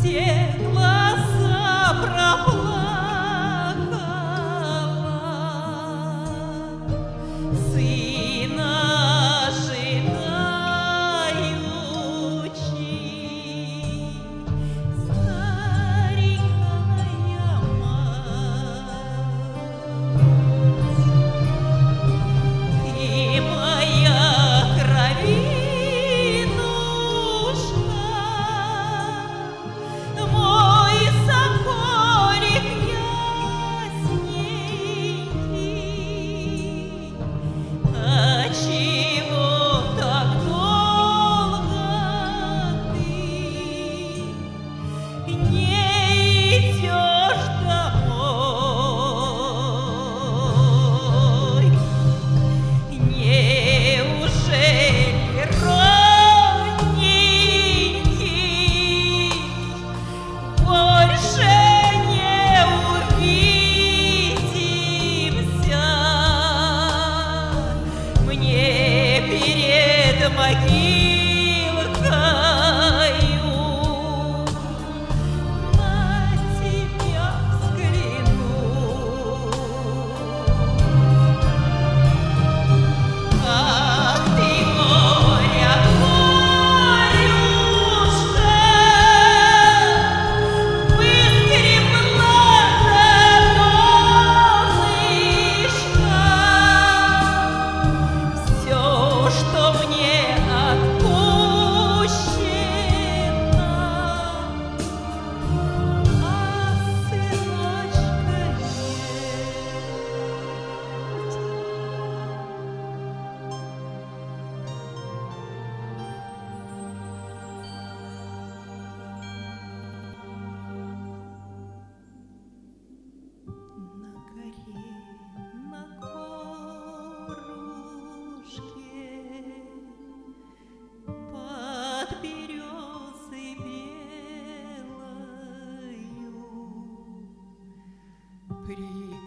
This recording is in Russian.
все глаза проплакала, сына ожидаючи, старенькая мать. Ты моя кровинушка, мой соколик ясненький, отчего так долго ты не идешь домой? Неужели, родненький, больше не увидимся? Мне перед могилкою на тебя взглянуть. Ах ты, моя горюшка, выскребла донышко всё, что мне отпущено, а сыночка нет. На горе, на горушке, под березой белою,